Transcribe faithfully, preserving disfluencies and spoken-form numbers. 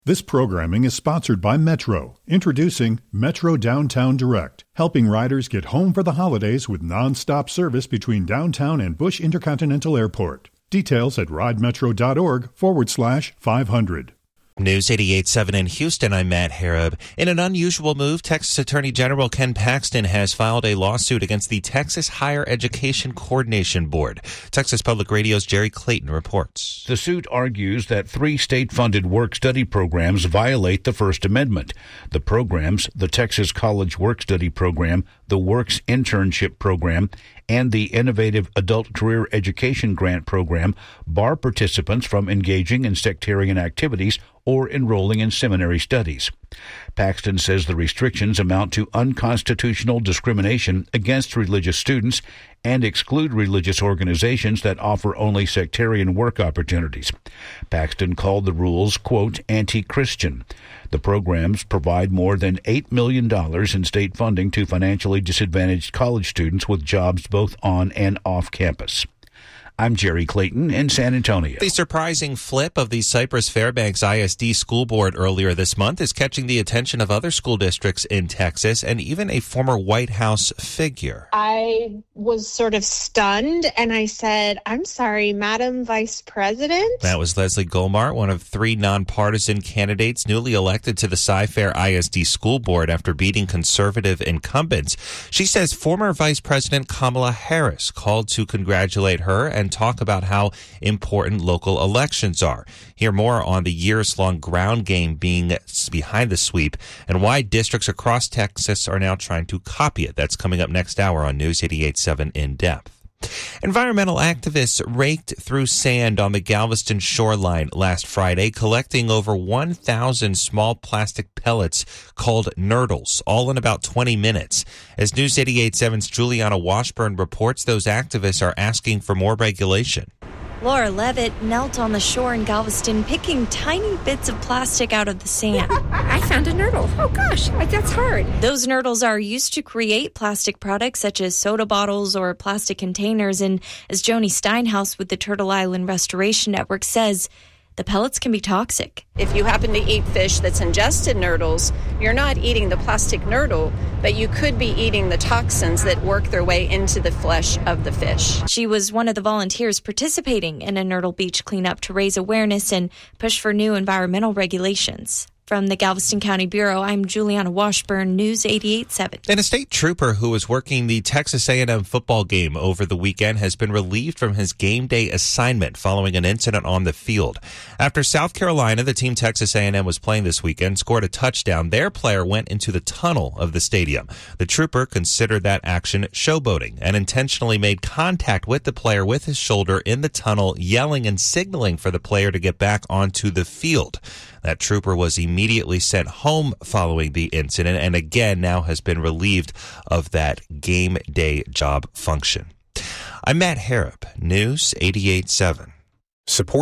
This programming is sponsored by Metro, introducing Metro Downtown Direct, helping riders get home for the holidays with non-stop service between downtown and Bush Intercontinental Airport. Details at ridemetro.org forward slash 500. News eighty-eight point seven in Houston, I'm Matt Harab. In an unusual move, Texas Attorney General Ken Paxton has filed a lawsuit against the Texas Higher Education Coordination Board. Texas Public Radio's Jerry Clayton reports. The suit argues that three state-funded work-study programs violate the First Amendment. The programs, the Texas College Work-Study Program, the Works Internship Program, and the Innovative Adult Career Education Grant Program, bar participants from engaging in sectarian activities or enrolling in seminary studies. Paxton says the restrictions amount to unconstitutional discrimination against religious students and exclude religious organizations that offer only sectarian work opportunities. Paxton called the rules, quote, anti-Christian. The programs provide more than eight million dollars in state funding to financially disadvantaged college students with jobs both on and off campus. I'm Jerry Clayton in San Antonio. The surprising flip of the Cypress Fairbanks I S D school board earlier this month is catching the attention of other school districts in Texas and even a former White House figure. I was sort of stunned and I said, I'm sorry, Madam Vice President? That was Leslie Golmart, one of three nonpartisan candidates newly elected to the Cy-Fair I S D school board after beating conservative incumbents. She says former Vice President Kamala Harris called to congratulate her and talk about how important local elections are. Hear more on the years-long ground game being behind the sweep and why districts across Texas are now trying to copy it. That's coming up next hour on News eighty-eight point seven In Depth. Environmental activists raked through sand on the Galveston shoreline last Friday, collecting over one thousand small plastic pellets called nurdles, all in about twenty minutes. As News eighty-eight point seven's Juliana Washburn reports, those activists are asking for more regulation. Laura Levitt knelt on the shore in Galveston, picking tiny bits of plastic out of the sand. I found a nurdle. Oh, gosh, that's hard. Those nurdles are used to create plastic products such as soda bottles or plastic containers. And as Joni Steinhaus with the Turtle Island Restoration Network says, the pellets can be toxic. If you happen to eat fish that's ingested nurdles, you're not eating the plastic nurdle, but you could be eating the toxins that work their way into the flesh of the fish. She was one of the volunteers participating in a Nurdle Beach cleanup to raise awareness and push for new environmental regulations. From the Galveston County Bureau, I'm Juliana Washburn, News eighty-eight point seven. And a state trooper who was working the Texas A and M football game over the weekend has been relieved from his game day assignment following an incident on the field. After South Carolina, the team Texas A and M was playing this weekend, scored a touchdown, their player went into the tunnel of the stadium. The trooper considered that action showboating and intentionally made contact with the player with his shoulder in the tunnel, yelling and signaling for the player to get back onto the field. That trooper was immediately sent home following the incident and again now has been relieved of that game day job function. I'm Matt Harab, News eighty-eight point seven. Support